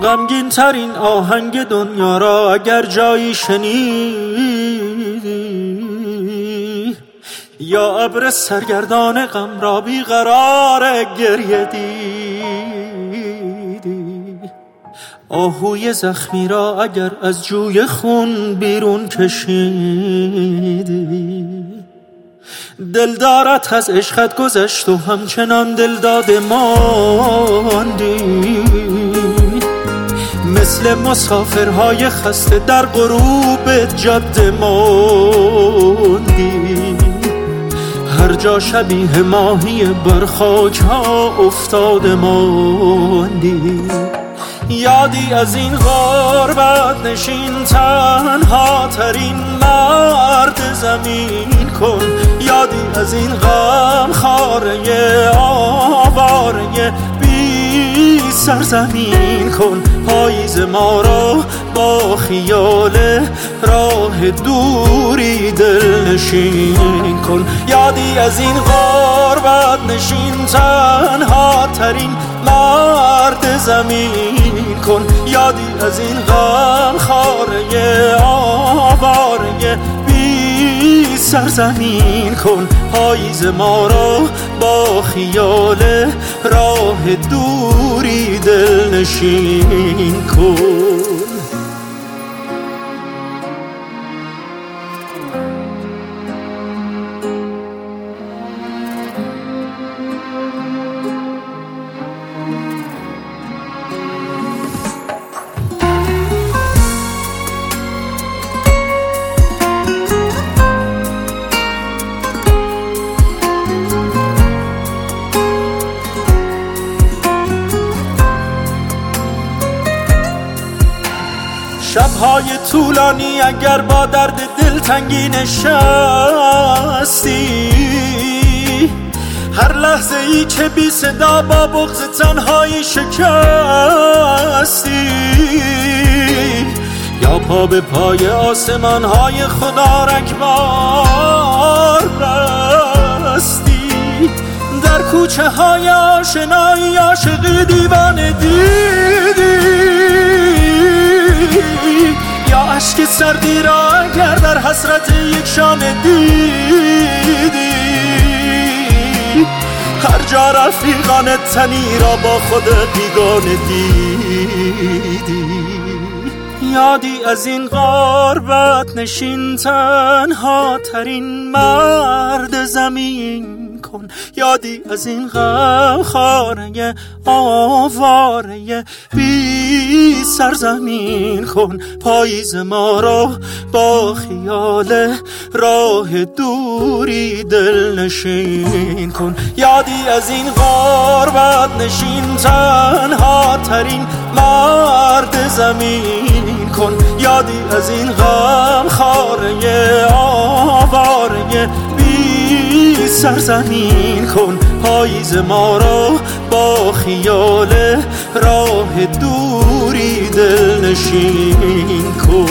غمگین ترین آهنگ دنیا را اگر جایی شنیدی، یا ابر سرگردان غم را بیقرار گریه دیدی، آهوی زخمی را اگر از جوی خون بیرون کشیدی، دلدارت از عشقت گذشت و همچنان دلداد ماندی، مثل مسافرهای خسته در غروب جاده ماندی، هر جا شبیه ماهی بر خاک ها افتاده ماندی. یادی از این غربت نشین تنها ترین مرد زمین کن، یادی از این غم خاره آواره بی سرزمین کن، پاییز ما را با خیال راه دوری دل نشین کن. یادی از این غربت نشین تنها ترین مرد زمین کن، یادی از این غم خاره آواره بی سرزمین کن، پاییز ما را با خیال راه دوری دل نشین کن. شب‌های طولانی اگر با درد دلتنگی نشستی، هر لحظه ای که بی صدا با بغض تنهایی شکستی، یا پا به پای آسمان‌های خدا رکبار بستی، در کوچه های آشنایی عاشقی دیوانه دیدی، یا عشق سردی را اگر در حسرت یک شانه دیدی، هر جا رفیقان تنی را با خود بیگانه دیدی. یادی از این غربت نشین تنها ترین مرد زمین کن، یادی از این غم خاره آواره بی سرزمین کن، پاییز ما را با خیال راه دوری دل نشین کن. یادی از این غربت نشین تنها ترین مرد زمین کن، یادی از این غم خاره آواره بی سرزمین کن، پاییز ما را با خیال راه دوری دل نشین کن.